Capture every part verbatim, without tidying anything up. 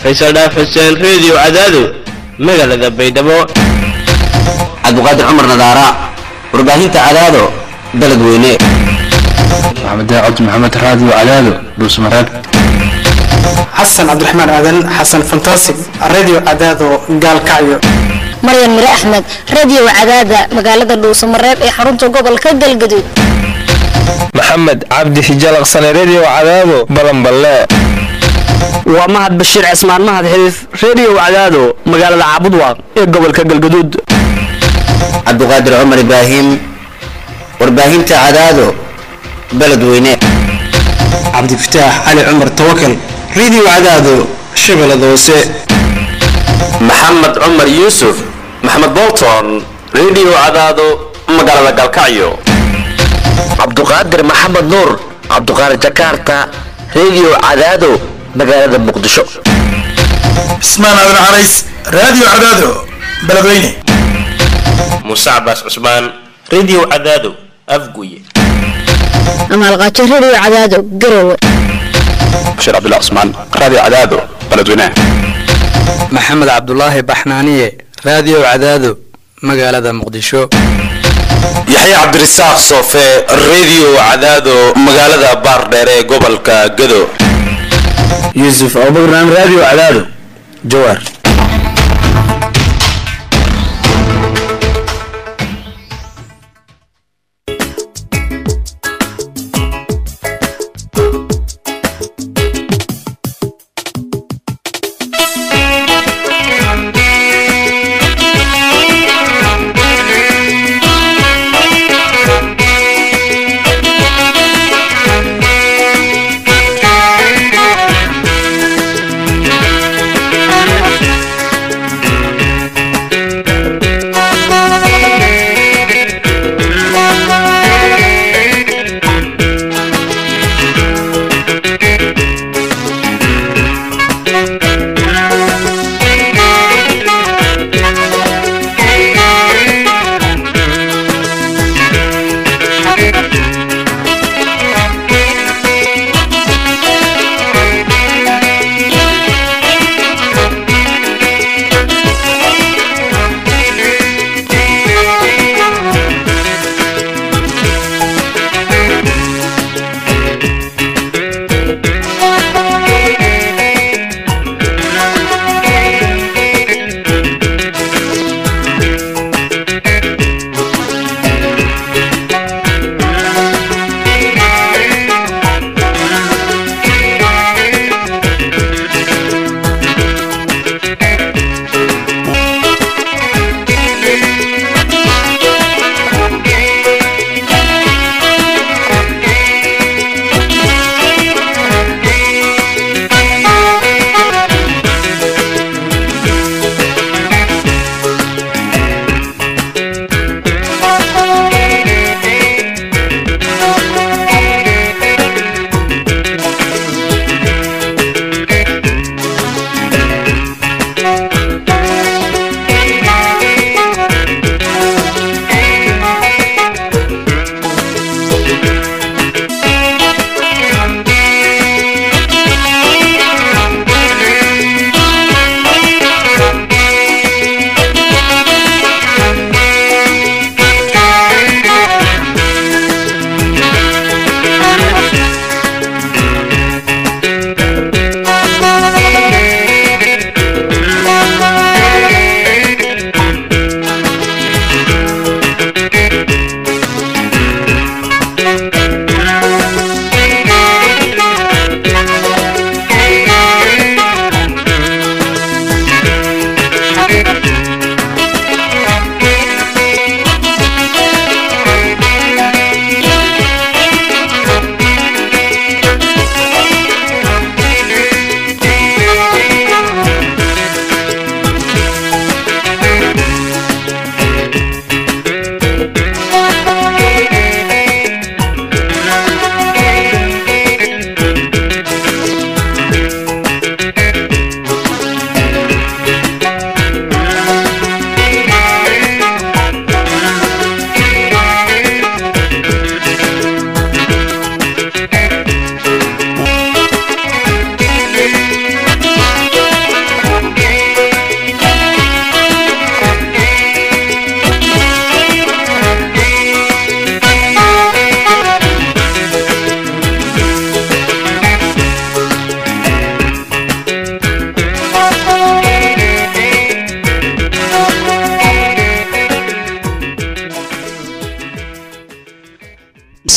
Faisal Dhaaf Xuseen Radio Cadaado magaalada Baydhabo. Cabduqaadir Cumar Nadaara warbaahinta Cadaado Beledweyne. Maxamed Daawud Maxamed Radio Cadaado Dhuusamareeb. Xasan Cabdiraxmaan Aadan Xasan Fantastic Radio Cadaado Gaalkacyo. Maryam Mire Ahmed Radio Cadaada magaalada Dhuusamareeb ee xarunta gobolka Galgaduud. Maxamed Cabdi Xijalaqsan Radio Cadaado Balanballe. waa Mahad Bashir Cismaan Mahad Xiriif Radio Cadaado magaalada Caabudwaaq ee gobolka Galgaduud. Cabduqaadir Cumar Ibraahim warbaahinta Cadaado Beledweyne. Cabdi Fataax Ali Cumar Tawakkal Radio Cadaado Shabeellada Hoose. Maxamed Cumar Yuusuf Maxamed Bolton Radio Cadaado magaalada Galkacyo. Cabduqaadir Maxamed Nuur Cabduqaadir Jakarta Radio Cadaado magaalada Muqdisho. Ismaan Abdul Aris Radio Cadaado Beledweyne. Musa Abbas Usman Radio Cadaado Afguye. Amal Qaaji Radio Cadaado Garowe. Bashir Abdullah Usman Radio Cadaado Beledweyne. Maxamed Cabdullaahi Baxnaaniye Radio Cadaado magaalada Muqdisho. Yaxya Cabdirasaaq Soofe Radio Cadaado magaalada Baardheer ee gobolka Gado. Yusuf Abubakar Radio Cadaado Jawhar.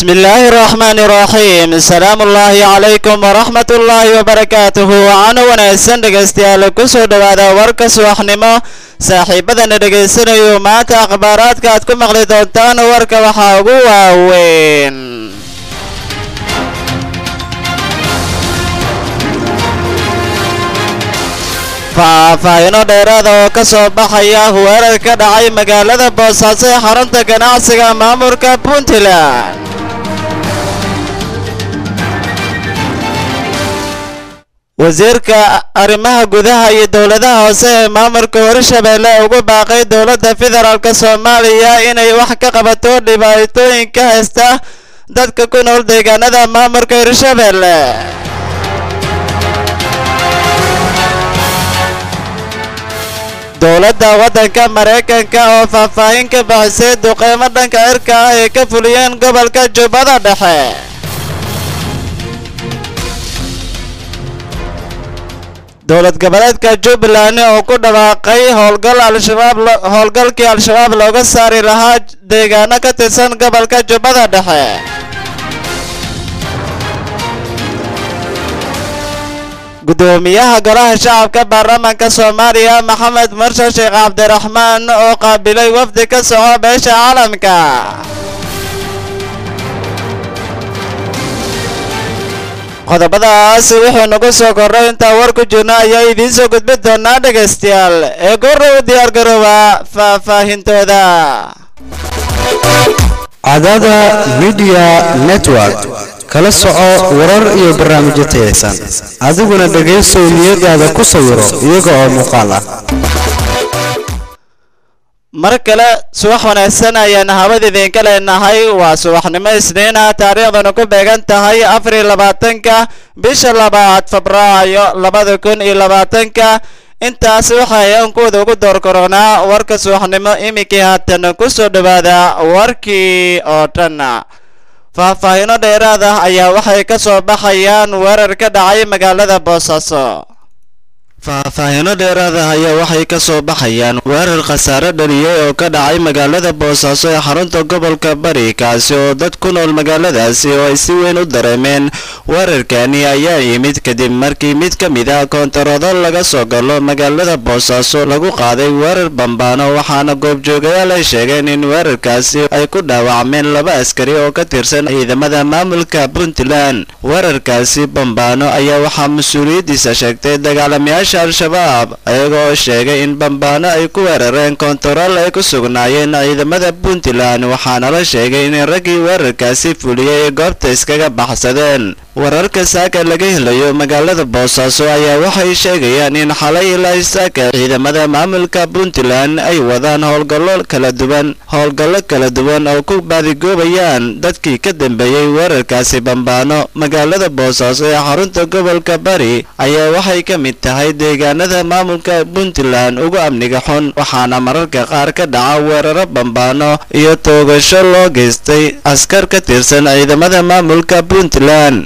بسم الله الرحمن الرحيم السلام الله عليكم ورحمة الله وبركاته وعن ونسن دغستيال كسو دوادا ورka subaxnimo saaxiibadana dhageysanayo maanta akhbaaraadka aad ku maqli doontaan warka waxa ugu waaweyn faahfaahino dheeraada oo ka soo baxaya weerar ka dhacay magaalada boosaaso ee xarunta ganacsiga maamulka puntland wasiirka arrimaha gudaha iyo dowladaha hoose ee maamulka hirshabeelle ugu baaqay dowladda federaalk soomaaliya inay wax ka qabato dhibaatooyinka haysta dadka ku nool deegaanada maamulka hirshabeelle dowladda waddanka maraykanka oo faahfaahin ka bixisay duqeymo dhanka cirka ah ay ka fuliyeen gobolka jubbada dhexe dowlad goboleedka jubbaland oo ku dhawaaqay howlgal al-shabaab howlgalkii al-shabaab looga saari lahaa deegaano ka tirsan gobolka jubbada dhexe gudoomiyaha golaha shacabka baarlamaanka soomaaliya maxamed mursal sheekh cabdiraxmaan oo qaabilay wafdi ka soco beesha caalamka qodobadaas wuxuu nagu soo korray intaa war ku jirna ayaa idiin soo gudbin doonaa dhegaystayaal ee goorrow diyaar garooba faahfaahintooda cadaada media network kala soco warar iyo barnaamijyo tayaysan adiguna dhegayso niyadaada ku sawiro iyaga oo muuqaal ah mar kale subax wanaagsan ayaan hawada idinka leenahay waa subaxnimo isniina taariikhdana ku beegan tahay afar iyo labaatanka bisha labaad febraayo labada kun iyo labaatanka intaas waxaan kuwada ugu door koronaa warka subaxnimo iminkii haatan ku soo dhawaada warkii oo dhan faahfaahino dheeraad ah ayaa waxay ka soo baxayaan weerar ka dhacay magaalada boosaaso faahfaahino dheeraad ah ayaa waxay ka soo baxayaan weerar khasaare dhaliyay oo ka dhacay magaalada boosaaso ee xarunta gobolka bari kaasi oo dad ku nool magaaladaasi oo ay si weyn u dareemeen weerarkani ayaa yimid kadib markii mid ka mid ah koontarado laga soo galo magaalada boosaaso lagu qaaday weerar bambaano waxaana goobjoogayaal ay sheegeen in weerarkaasi ay ku dhaawacmeen laba askari oo ka tirsan ciidamada maamulka puntland weerarkaasi bambaano ayaa waxaa mas-uuliyaddiisa sheegtay dagaalamayaasha al-shabaab ayaga oo sheegay in bambaano ay ku weerareen koontarool ay ku sugnaayeen ciidamada puntland waxaana la sheegay in raggii weerarkaasi fuliyay ay goobta iskaga baxsadeen wararka saaka laga helayo magaalada boosaaso ayaa waxay sheegayaan in xalay ilaa saaka ciidamada maamulka puntland ay wadaan howlgallo kala duwan howlgallo kala duwan oo ku baadigoobayaan dadkii ka dambeeyey weerarkaasi bambaano magaalada boosaaso ee xarunta gobolka bari ayaa waxay ka mid tahay deegaanada maamulka puntland ugu amniga xun waxaana mararka qaar ka dhaca weeraro bambaano iyo toogasho loo geystay askar ka tirsan ciidamada maamulka puntland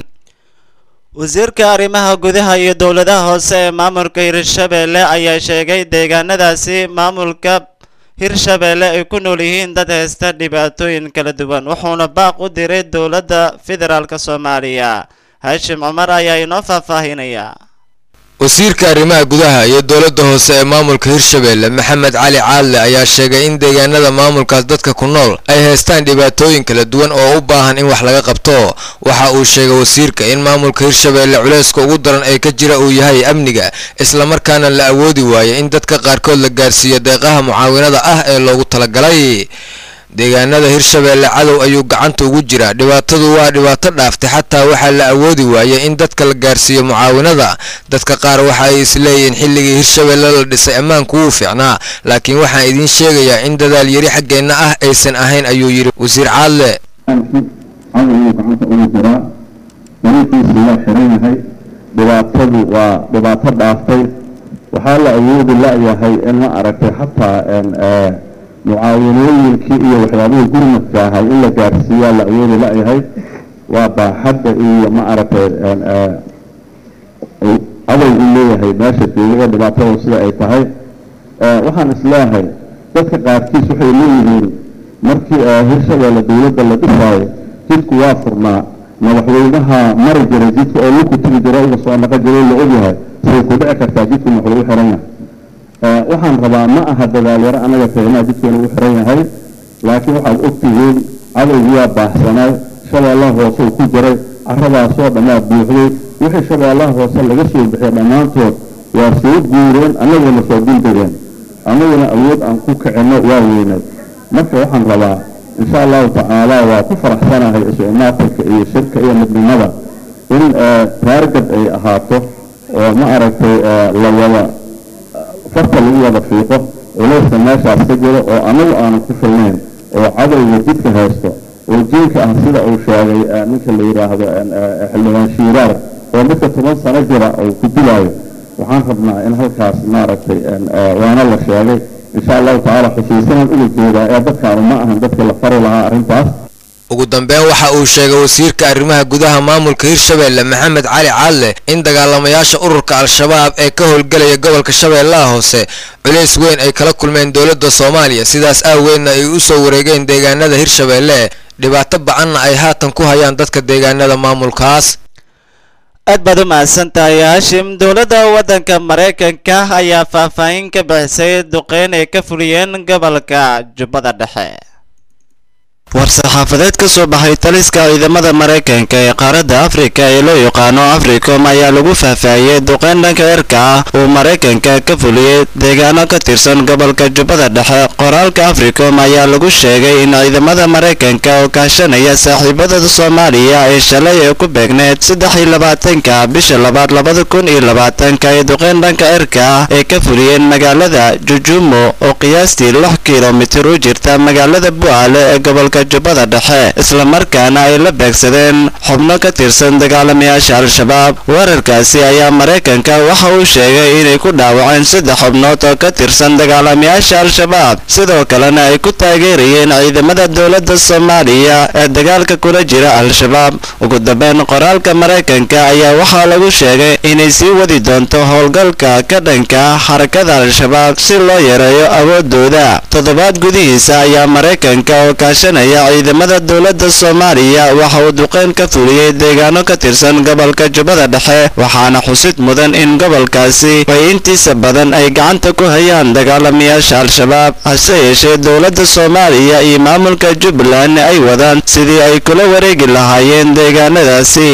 wasiirka arrimaha gudaha iyo dowladaha hoose ee maamulka hirshabeelle ayaa sheegay deegaanadaasi maamulka hirshabeelle ay ku nool yihiin dad haysta dhibaatooyin kala duwan wuxuuna baaq u diray dowladda federaalk soomaaliya haashim cumar ayaa inoo faahfaahinaya wasiirka arrimaha gudaha iyo dowladda hoose ee maamulka hirshabeelle maxamed cali caadle ayaa sheegay in deegaanada maamulkaas dadka ku nool ay haystaan dhibaatooyin kala duwan oo u baahan in wax laga qabto waxa uu sheegay wasiirka in maamulka hirshabeelle culayska ugu daran ee ka jira uu yahay amniga islamarkaana la awoodi waayo in dadka qaarkood la gaarsiiyo deeqaha mucaawinada ah ee loogu talagalay deegaanada hirshabeelle cadow ayuu gacanta ugu jiraa dhibaatadu waa dhibaato dhaaftay xataa waxaa la awoodi waayay in dadka la gaarsiiyo mucaawinada dadka qaar waxa ay isleeyihiin xilligii hirshabeelle la dhisay ammaanku wuu fiicnaa laakiin waxaan idiin sheegayaa in dadaal yari xaggeenna ah aysan ahayn ayuu yidhi wasiir caadle cadowguu gacanta ugu jiraa dariiqiisu waa xiran yahay dhibaatadu waa dhibaato dhaaftay waxaa la awoodi la-yahay in ma aragtay xataa mucaawinooyinkii iyo waxyaabihii gurmadka ahay in la gaarsiiyaa la awoodi la-yahay waa baaxadda iyo ma aragtay cadow u leeyahay meesha joogada dhibaatada sida ay tahay waxaan isleeyahay dadka qaarkiis waxay leeyihiin markii hirshabeelle dowladda la dhisaayo jidku waa furnaa madaxweynaha mari jiray jidka oo lagu tigi jiro uga soo naqo jiray la ogyahay say ku dhici kartaa jidku muxuu u xiran yahay waxaan rabaa ma aha dagaalyaro anaga tagnaa jidkeena u xiran yahay laakiin waxaad ogtihiin cadowgu waa baaxsanay shabeellaha hoose uu ku jiray carradaasoo dhammaa buuxday wixii shabeellaha hoose laga soo bixiyay dhammaantood waa soo guureen annaguna soo dildegeen annaguna awood aan ku kicinno waa weynay marka waxaan rabaa insha allahu tacaala waa ku faraxsanahay isu-imaatinka iyo shirka iyo midnimada in taargad ay ahaato oo ma aragtay la wada farta lagu wada fiiqo culayska meeshaas ka jiro oo annagu aanan ku filnayn oo cadowga jidka haysto oo jiinka ah sida uu sheegay ninka la yidhaahdo xildhibaan shiiraar oo midka toban sano jira uu ku dilaayo waxaan rabnaa in halkaas maaragtay waana la sheegay insha allahu tacaala xusuusinan uga jeedaa ee dadkaanu ma ahan dadkii la fari lahaa arrintaas ugu dambeyn waxa uu sheegay wasiirka arrimaha gudaha maamulka hirshabeelle maxamed cali caadle in dagaalamayaasha ururka al-shabaab ee ka howlgelaya gobolka shabeellaha hoose culays weyn ay kala kulmeen dowladda soomaaliya sidaas aaweedna ay u soo wareegeen deegaanada hirshabeelle dhibaato bacanna ay haatan ku hayaan dadka deegaanada maamulkaas aad baad u mahadsan tahay haashim dowladda waddanka maraykanka ayaa faahfaahin ka bixisay duqeyn ay ka fuliyeen gobolka jubbada dhexe war-saxaafadeed ka soo baxay taliska ciidamada maraykanka ee qaaradda afrika ee loo yaqaano africom ayaa lagu faahfaahiyey duqeyn dhanka cirka ah uu maraykanka ka fuliyey deegaano ka tirsan gobolka jubbada dhexe qoraalka africom ayaa lagu sheegay in ciidamada maraykanka oo kaashanaya saaxiibadooda soomaaliya ay shalay ee ku beegneed saddex iyo labaatanka bisha labaad labada kun iyo labaatanka ay duqeyn dhanka cirka ah ay ka fuliyeen magaalada jujumo oo qiyaastii lix kilomitir u jirta magaalada bu'aale ee gobolka jubbada dhexe isla markaana ay la beegsadeen xubno ka tirsan dagaalamayaasha al-shabaab weerarkaasi ayaa maraykanka waxa uu sheegay inay ku dhaawaceen saddex xubnood oo ka tirsan dagaalamayaasha al-shabaab sidoo kalena ay ku taageerayeen ciidamada dowladda soomaaliya ee dagaalka kula jira al-shabaab ugu dambeyn qoraalka maraykanka ayaa waxaa lagu sheegay inay sii wadi doonto howlgalka ka dhanka xarakada al-shabaab si loo yareeyo awoodooda toddobaad gudihiisa ayaa maraykanka oo kaashanaya ciidamada dowladda soomaaliya waxa uu duqeyn ka fuliyey deegaano ka tirsan gobolka jubbada dhexe waxaana xusid mudan in gobolkaasi ay intiisa badan ay gacanta ku hayaan dagaalamayaasha al-shabaab hase yeeshee dowladda soomaaliya iyo maamulka jubbaland ay wadaan sidii ay kula wareegi lahaayeen deegaanadaasi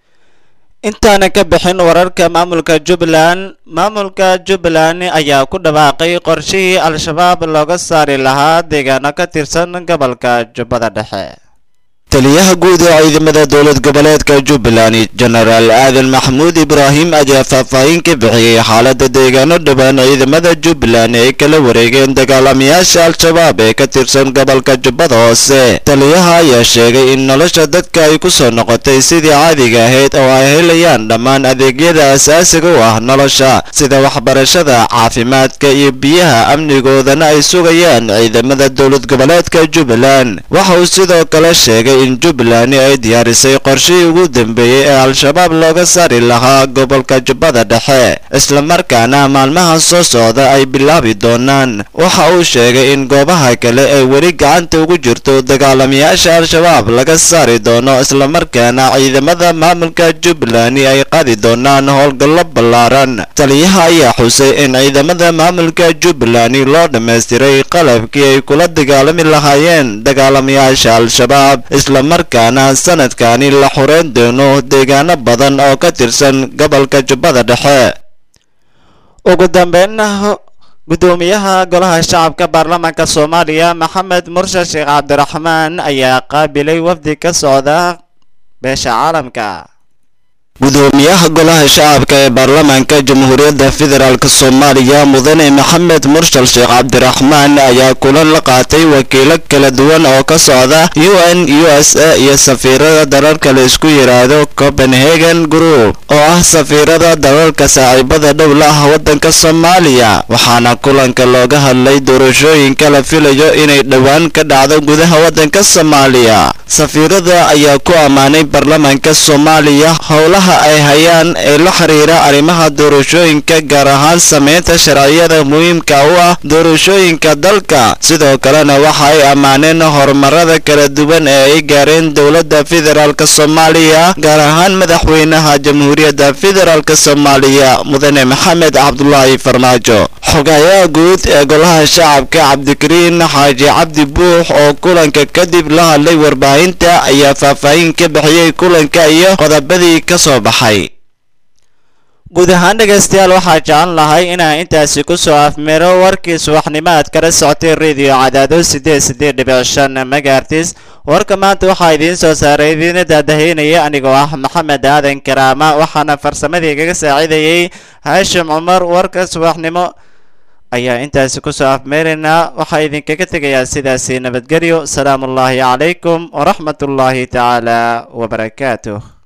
intaana ka bixin wararka maamulka jubbaland maamulka jubbaland ayaa ku dhawaaqay qorshihii al-shabaab looga saari lahaa deegaano ka tirsan gobolka jubbada dhexe taliyaha guud ee ciidamada dowlad goboleedka jubbaland jenaraal aadan maxamuud ibraahim ayaa faahfaahin ka bixiyey xaaladda deegaano dhowaan ciidamada jubbaland ay kala wareegeen dagaalamayaasha al-shabaab ee ka tirsan gobolka jubbada hoose taliyaha ayaa sheegay in nolosha dadka ay ku soo noqotay sidii caadiga ahayd oo ay helayaan dhammaan adeegyada asaasiga u ah nolosha sida waxbarashada caafimaadka iyo biyaha amnigoodana ay sugayaan ciidamada dowlad goboleedka jubbaland waxa uu sidoo kale sheegay in jubbaland ay diyaarisay qorshihii ugu dambeeyey ee al-shabaab looga saari lahaa gobolka jubbada dhexe isla markaana maalmaha soo socda ay bilaabi doonaan waxa uu sheegay in goobaha kale ay weli gacanta ugu jirto dagaalamayaasha al-shabaab laga saari doono isla markaana ciidamada maamulka jubbaland ay qaadi doonaan howlgallo ballaaran taliyaha ayaa xusay in ciidamada maamulka jubbaland loo dhammaystiray qalabkii ay kula dagaalami lahaayeen dagaalamayaasha al-shabaab isla markaana sanadkani la xureyn doono deegaano badan oo ka tirsan gobolka jubbada dhexe ugu dambeyn gudoomiyaha golaha shacabka baarlamaanka soomaaliya maxamed murshe sheekh cabdiraxmaan ayaa qaabilay wafdi ka socda beesha caalamka gudoomiyaha golaha shacabka ee baarlamaanka jamhuuriyadda federaalk soomaaliya mudane maxamed murshal sheekh cabdiraxmaan ayaa kulan la qaatay wakiilo kala duwan oo ka socda u n u s a iyo safiirada dalalka la isku yidhaahdo copenhagen group oo ah safiirada dalalka saaxiibada dhow la ah waddanka soomaaliya waxaana kulanka looga hadlay doorashooyinka la filayo inay dhowaan ka dhacdo gudaha waddanka soomaaliya safiirada ayaa ku ammaanay baarlamaanka soomaaliya howlaha howlaha ay hayaan ee la xiriira arrimaha doorashooyinka gaar ahaan sameynta sharciyada muhiimka u ah doorashooyinka dalka sidoo kalena waxa ay ammaaneen horumarada kala duwan ee ay gaareen dowladda federaalk soomaaliya gaar ahaan madaxweynaha jamhuuriyadda federaalk soomaaliya mudane maxamed cabdulaahi farmaajo xogayaha guud ee golaha shacabka cabdikariin xaaji cabdi buux oo kulanka kadib la hadlay warbaahinta ayaa faahfaahin ka bixiyey kulanka iyo qodobadii ka soo baxay guud ahaan dhegaystayaal waxaa jeclan lahay inaan intaasi ku soo afmiro warkii subaxnimo aad kala socotay radio cadaado sideed sideed dhibic shan megahertz warka maanta waxaa idiin soo saaray idiina daadahaynaya anigoo ah maxamed aadan karaama waxaana farsamadii kaga saacidayay haashim cumar warka subaxnimo ayaa intaasi ku soo afmeeraynaa waxaa idinkaga tegayaa sidaasi nabadgelyo salaamullaahi calaykum waraxmatullaahi tacaala wabarakaatuh